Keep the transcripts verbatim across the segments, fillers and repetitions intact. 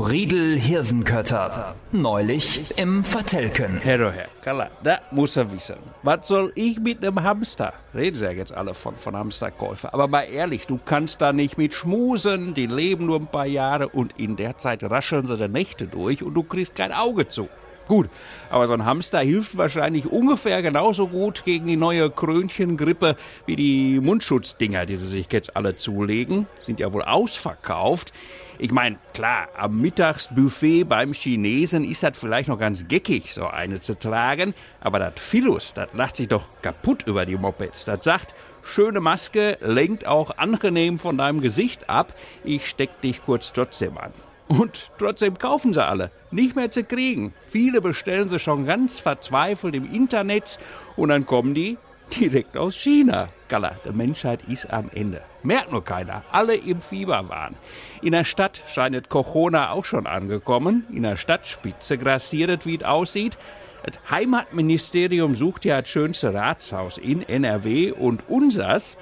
Friedel Hirsenkötter. Neulich im Vertelken. Herr, Herr, Kalla, da muss er wissen. Was soll ich mit einem Hamster? Reden Sie ja jetzt alle von, von Hamsterkäufer. Aber mal ehrlich, du kannst da nicht mit schmusen. Die leben nur ein paar Jahre und in der Zeit rascheln sie die Nächte durch und du kriegst kein Auge zu. Gut, aber so ein Hamster hilft wahrscheinlich ungefähr genauso gut gegen die neue Krönchengrippe wie die Mundschutzdinger, die sie sich jetzt alle zulegen. Sind ja wohl ausverkauft. Ich meine, klar, am Mittagsbuffet beim Chinesen ist das vielleicht noch ganz geckig, so eine zu tragen. Aber das Philus, das lacht sich doch kaputt über die Mopeds. Das sagt, schöne Maske lenkt auch angenehm von deinem Gesicht ab. Ich steck dich kurz trotzdem an. Und trotzdem kaufen sie alle. Nicht mehr zu kriegen. Viele bestellen sie schon ganz verzweifelt im Internet und dann kommen die direkt aus China. Kalla, die Menschheit ist am Ende. Merkt nur keiner. Alle im Fieberwahn. In der Stadt scheint Corona auch schon angekommen. In der Stadtspitze grassiert, wie es aussieht. Das Heimatministerium sucht ja das schönste Ratshaus in N R W und unsers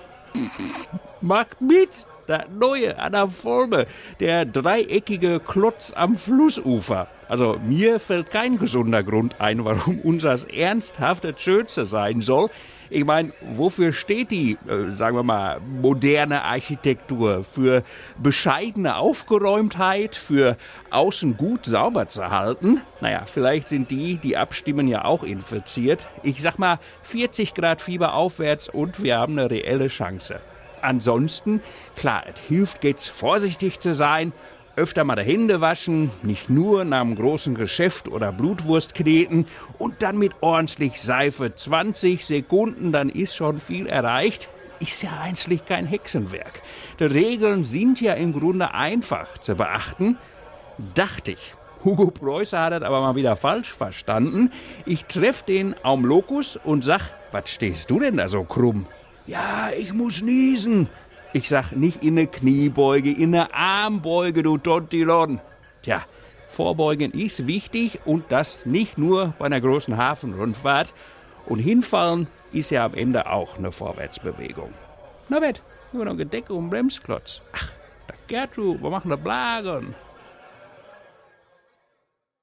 macht mit. Das neue an der Folme, der dreieckige Klotz am Flussufer. Also mir fällt kein gesunder Grund ein, warum unseres ernsthaft das Schönste sein soll. Ich meine, wofür steht die, äh, sagen wir mal, moderne Architektur? Für bescheidene Aufgeräumtheit, für außen gut sauber zu halten? Naja, vielleicht sind die, die abstimmen, ja auch infiziert. Ich sag mal, vierzig Grad Fieber aufwärts und wir haben eine reelle Chance. Ansonsten, klar, es hilft jetzt vorsichtig zu sein, öfter mal die Hände waschen, nicht nur nach einem großen Geschäft oder Blutwurst kneten und dann mit ordentlich Seife zwanzig Sekunden, dann ist schon viel erreicht. Ist ja eigentlich kein Hexenwerk. Die Regeln sind ja im Grunde einfach zu beachten, dachte ich. Hugo Preußer hat das aber mal wieder falsch verstanden. Ich treff den am Lokus und sag, was stehst du denn da so krumm? Ja, ich muss niesen. Ich sag nicht in ne Kniebeuge, in ne Armbeuge, du Tontilon. Tja, Vorbeugen ist wichtig und das nicht nur bei einer großen Hafenrundfahrt. Und hinfallen ist ja am Ende auch eine Vorwärtsbewegung. Na wett, nur noch Gedecke und Bremsklotz. Ach, da Gertrud, wir machen da Blagen.